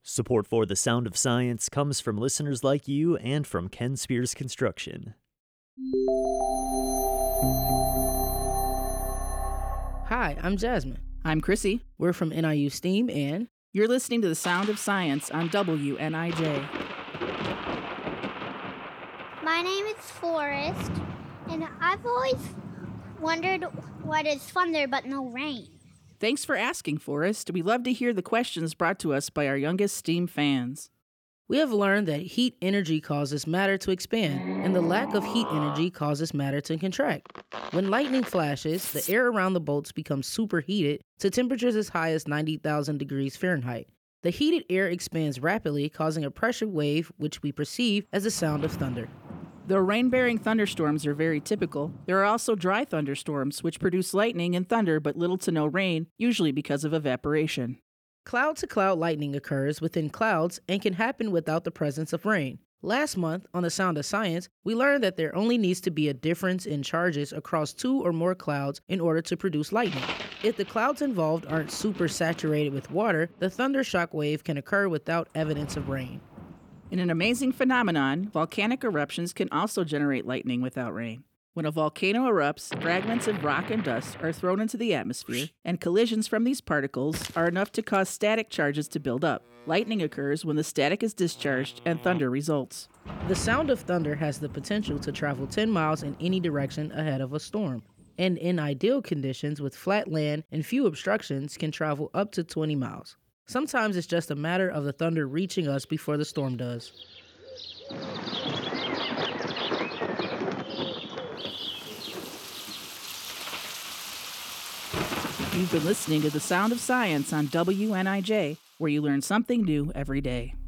Support for The Sound of Science comes from listeners like you and from Ken Spears Construction. Hi, I'm Jasmine. I'm Chrissy. We're from NIU STEAM, and you're listening to The Sound of Science on WNIJ. My name is Forrest, and I've always wondered what is thunder but no rain. Thanks for asking, Forrest. We love to hear the questions brought to us by our youngest STEAM fans. We have learned that heat energy causes matter to expand, and the lack of heat energy causes matter to contract. When lightning flashes, the air around the bolts becomes superheated to temperatures as high as 90,000 degrees Fahrenheit. The heated air expands rapidly, causing a pressure wave, which we perceive as the sound of thunder. Though rain-bearing thunderstorms are very typical, there are also dry thunderstorms, which produce lightning and thunder but little to no rain, usually because of evaporation. Cloud-to-cloud lightning occurs within clouds and can happen without the presence of rain. Last month, on The Sound of Science, we learned that there only needs to be a difference in charges across two or more clouds in order to produce lightning. If the clouds involved aren't super saturated with water, the thunder shock wave can occur without evidence of rain. In an amazing phenomenon, volcanic eruptions can also generate lightning without rain. When a volcano erupts, fragments of rock and dust are thrown into the atmosphere, and collisions from these particles are enough to cause static charges to build up. Lightning occurs when the static is discharged and thunder results. The sound of thunder has the potential to travel 10 miles in any direction ahead of a storm, and in ideal conditions with flat land and few obstructions can travel up to 20 miles. Sometimes it's just a matter of the thunder reaching us before the storm does. You've been listening to The Sound of Science on WNIJ, where you learn something new every day.